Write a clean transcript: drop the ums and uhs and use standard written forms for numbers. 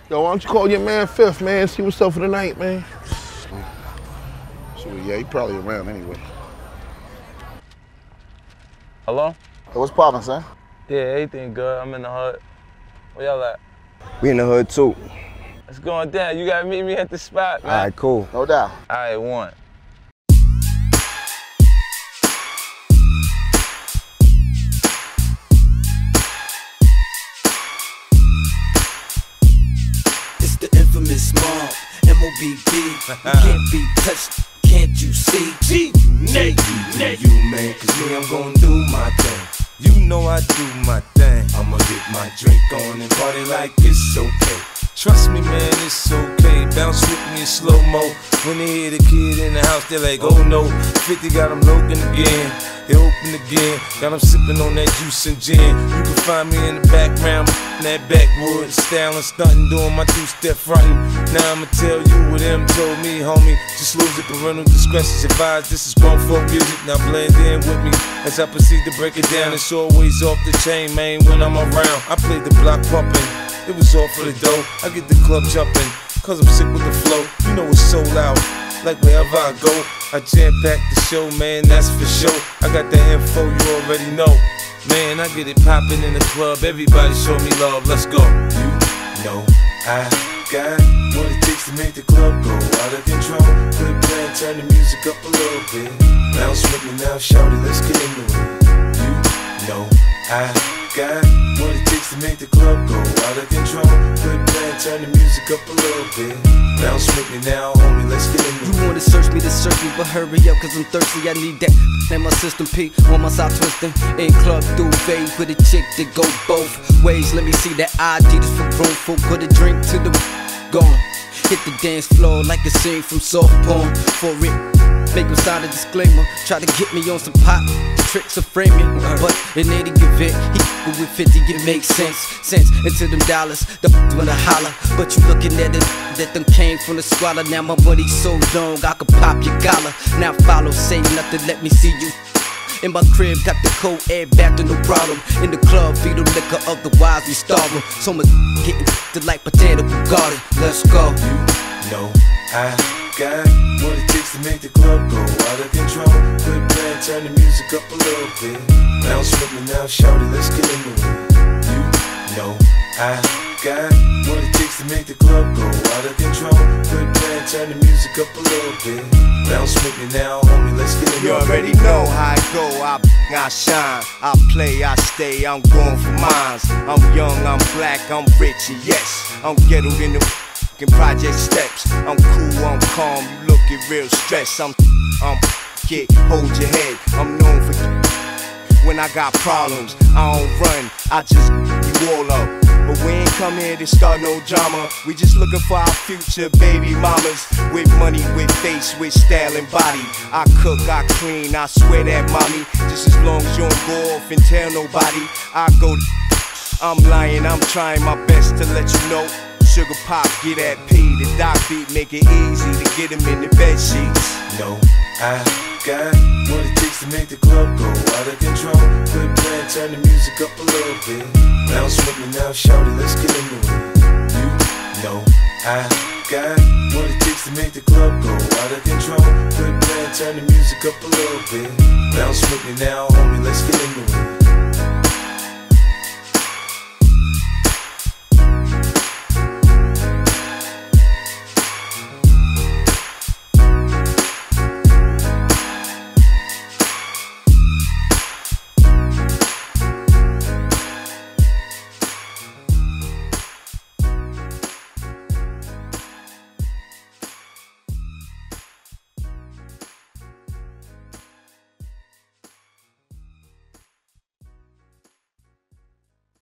Yo, why don't you call your man Fifth, man, see what's up for the night, man. So, yeah, he probably around anyway. Hello? Hey, what's poppin', son? Yeah, everything good. I'm in the hood. Where y'all at? We in the hood too. It's going down. You gotta meet me at the spot, man. All right, cool. No doubt. All right, one. It's the infamous mob, MOBB. Can't be touched, can't you see? Nate, you man, cause me, I'm gon' do my thing. You know I do my thing. I'ma get my drink on and party like it's okay. Trust me, man, it's okay. Bounce with me in slow-mo. When they hear the kid in the house, they're like, oh no. 50 got them looking again. They open again. Got them sipping on that juice and gin. You can find me in the background, in that backwoods, styling, stunting, doing my two-step frontin'. Now I'ma tell you what them told me, homie. Just lose it, parental discretion's advised. This is grown folk music, now blend in with me. As I proceed to break it down, it's always off the chain, man, when I'm around. I play the block pumping. It was all for the dough. I get the club jumping, cause I'm sick with the flow. You know it's so loud, like wherever I go. I jam-pack the show, man, that's for sure. I got the info, you already know. Man, I get it poppin' in the club. Everybody show me love, let's go. You know I got what it takes to make the club go out of control. Good plan, turn the music up a little bit. Bounce with me now, shout it, let's get into it. You know I got what it takes to make the club go out of control. Good plan, turn the music up a little bit. Bounce with me now, homie, let's get into it. You wanna search me, but hurry up, cause I'm thirsty. I need that in my system. P on my side twisting. In club duvet with a chick that go both ways. Let me see that ID, this for grown folk. Put a drink to the gone. Hit the dance floor like a scene from soft porn. For it, make him sign a disclaimer. Try to get me on some pop tricks of framing, but in any event, he with 50, it makes sense into them dollars, the wanna holler. But you looking at it, that them came from the squalor. Now my money's so long, I could pop your collar. Now follow, say nothing, let me see you. In my crib, got the cold air back to no problem. In the club, feed them liquor, otherwise we starving. So much getting to like botanical garden. Let's go. You know I got what it takes to make the club go out of control. Good plan, turn the music up a little bit. Bounce with me now, shout it, let's get into it. You know I got what it takes to make the club go out of control. Good plan, turn the music up a little bit. Bounce with me now, homie, let's get into it. You already know how I go, I shine, I play, I stay, I'm going for mines. I'm young, I'm black, I'm rich, and yes, I'm ghettoed in the project steps. I'm cool, I'm calm, you lookin' real stressed. I'm kid, hold your head. I'm known for when I got problems. I don't run, I just you all up. But we ain't come here to start no drama. We just looking for our future baby mamas. With money, with face, with style and body. I cook, I clean, I swear that mommy. Just as long as you don't go off and tell nobody. I go, I'm lying, I'm trying my best to let you know. Sugar pop, get that P, the doc beat, make it easy to get him in the bed sheets. No, I got what it takes to make the club go out of control. Good plan, turn the music up a little bit. Bounce with me now, shout it, let's get into it. You know I got what it takes to make the club go out of control. Good plan, turn the music up a little bit. Bounce with me now, homie, let's get into it.